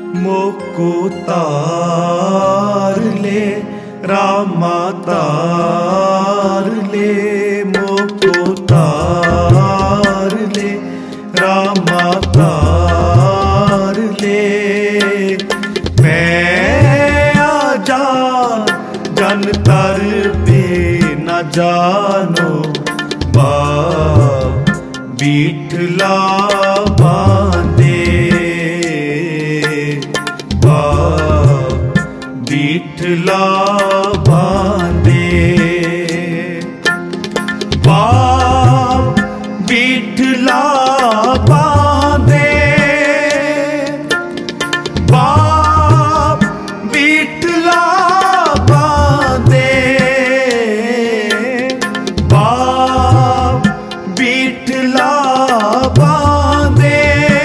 मोको तार ले रामा तार ले, मोको तार ले रामा तार ले। मैं आजा जन तर पे न जानो बा बीठला बांधे, बा बीठला बांधे, बा बीठला बांधे, बा बीठला बांधे, बा बीठला बांधे,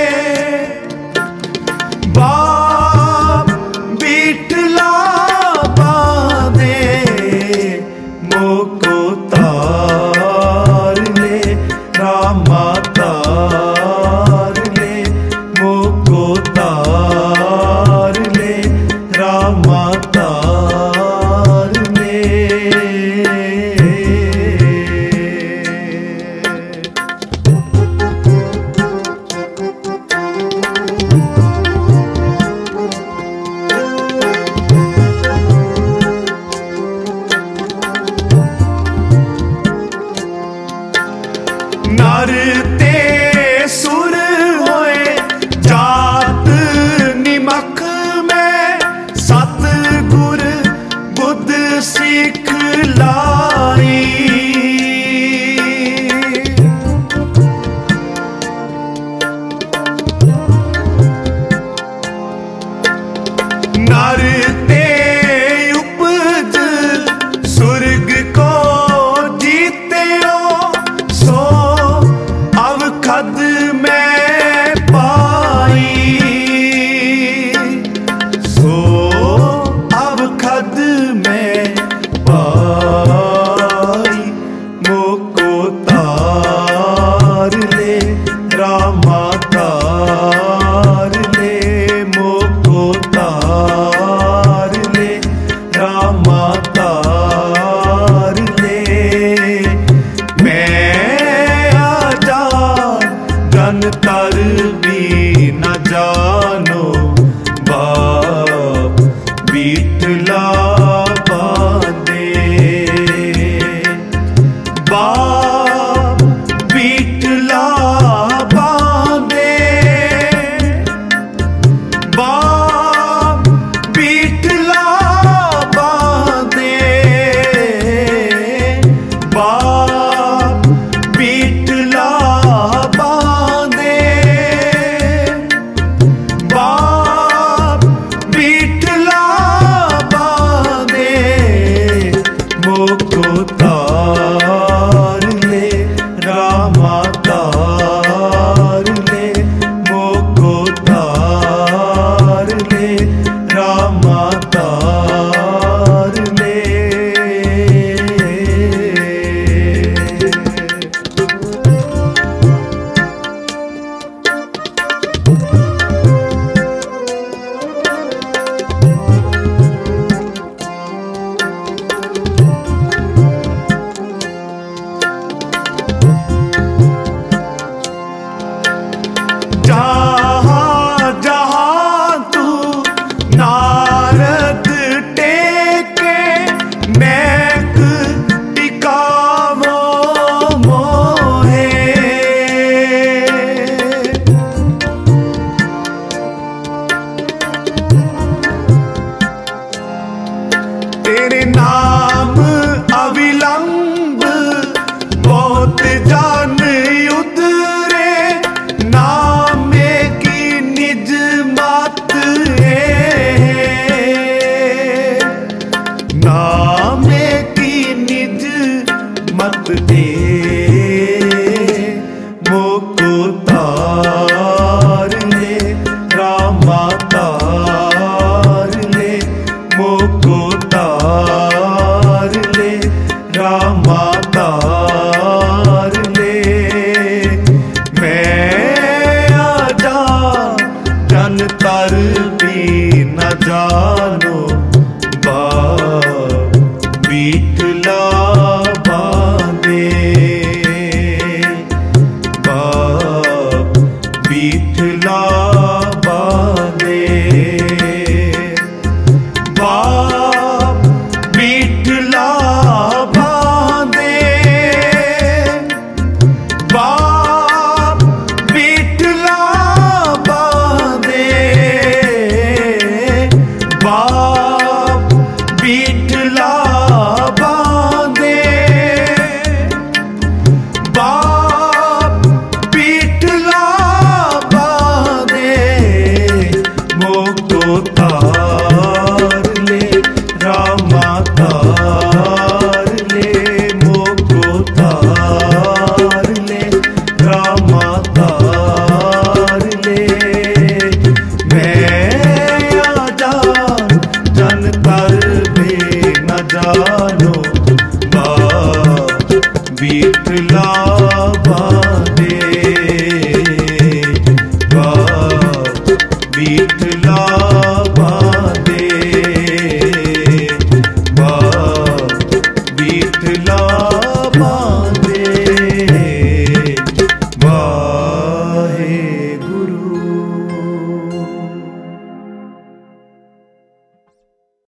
बा बीठला बांधे। मोको तार ले रामा तार ले, मोको तार ले रामा तार ले। नर ते सुर होए जात निमख में, सतगुर बुद्ध सिख लाई। नर ते उपज सुर्ग को जीते हो, सो अवखद में पाई, सो अवखद में पाई। मोको तार ले रामा तार ले, मोको तार ले रामा तार ले। मैं आजा जन तर भी न जानो बाप बीठला बांधे, बाप बीठला बांधे, बाप बीठला बांधे, बाप बीठला बांधे, बाप बीठला बांधे। मोको तार ले रामा तार ले, मोको तार ले रामा तार ले। जहाँ जहाँ तू नारद टेके, मैक टिकावो मोहे। विठला बांधे बाप विठला बांधे बाप विठला बांधे बाप विठला बांधे बाप विठला बांधे मोको तार ले रामा तार ले मोको तार ले रामा तार ले मैं आजा जन तर भी न जानो बाप विठला बांधे बाप विठला